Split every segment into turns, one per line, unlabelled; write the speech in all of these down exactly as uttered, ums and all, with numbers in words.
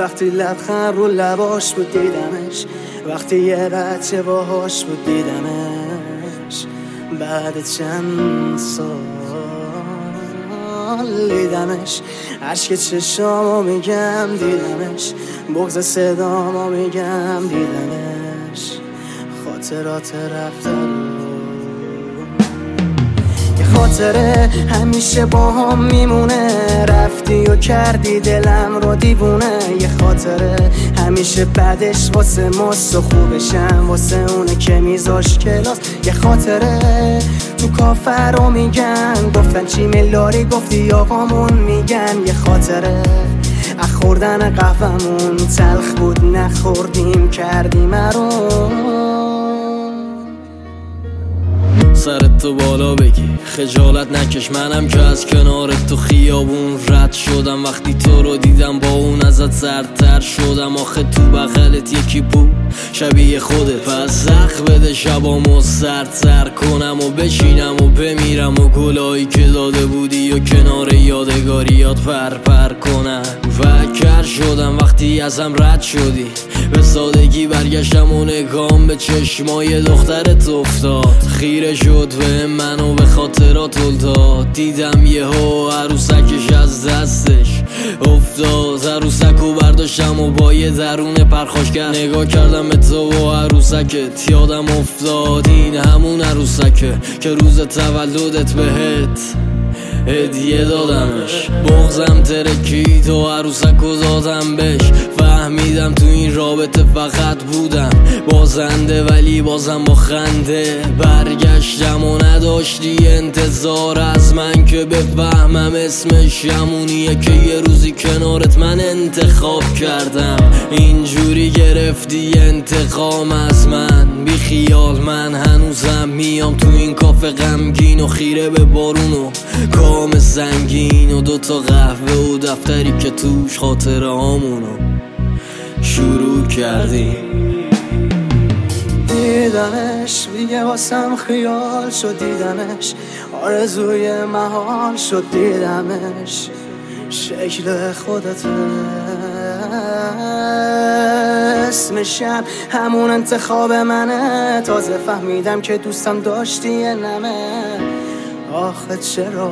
وقتی لبخند رو لباش بود دیدمش، وقتی یه بچه باهاش بود دیدمش، بعد چند سال دیدمش. عشق چشامو میگم دیدمش، بغض صدامو میگم دیدمش، خاطرات رفته رو. یه خاطره همیشه با هم میمونه، رفتی و کردی دلم رو دیوونه. یه خاطره همیشه بعدش واسه ماست و خوبشم واسه اونه که میذاش کلاس. یه خاطره تو کافر رو میگن، گفتن چی ملاری گفتی آقامون میگن. یه خاطره اخوردن قهومون تلخ بود نخوردیم کردیم رو.
سرت تو بالا بگی خجالت نکش، منم که از کنارت تو خیابون رد شدم. وقتی تو رو دیدم با اون ازت سردتر شدم. آخه تو بغلت یکی بود شبیه خودت، پس زخ بده شبامو سردتر کنم و بشینم و بمیرم و گلایی که داده بودی و کنار یادگاریات پر پر کنم. فکر شدم وقتی ازم رد شدی، به سادگی برگشتم و نگام به چشمای دخترت افتاد. خیره شد به منو به خاطرات داد، دیدم یهو عروسکش از دستش افتاد. عروسکو برداشتم و با یه درون پرخاشگر نگاه کردم به تو و عروسکت، یادم افتاد این همون عروسکه که روز تولدت بهت هدیه دادمش. بغضم ترکی تو عروسکو دادم بهش، فهمیدم تو این رابطه فقط بودم بازنده ولی بازم با خنده برگشتم و نداشتی انتظار از من که بفهمم اسمش همونیه که یه روزی کنارت من انتخاب کردم. اینجوری گرفتی انتقام از من، بی خیال من هنوزم میام تو این کافه غمگین و خیره به بارون و کام زنگین و دوتا قهوه و دفتری که توش خاطره هامونو شروع کردیم.
دیدمش دیگه واسم خیال شد دیدمش، آرزوی محال شد دیدمش، شکل خودت اسمشم همون انتخاب منه. تازه فهمیدم که دوستم داشتی یه نمه، آخه چرا.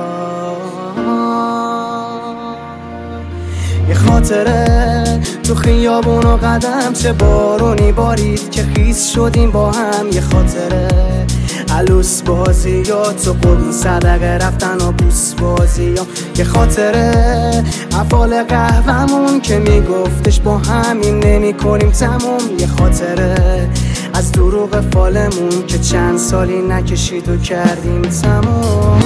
یه خاطره تو خیابون و قدم چه بارونی بارید که خیس شدیم با هم. یه خاطره عروس بازی یا تو قربون صدقه رفتن و بوس بازی یا. یه خاطره افعال قهومون که میگفتش با همین نمی کنیم تموم. یه خاطره از دروغ فالمون که چند سالی نکشید و کردیم تموم.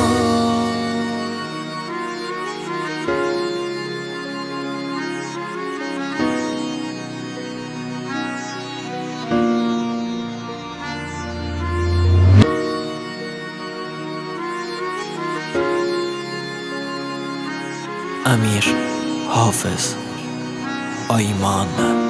امیر حافظ آیمان.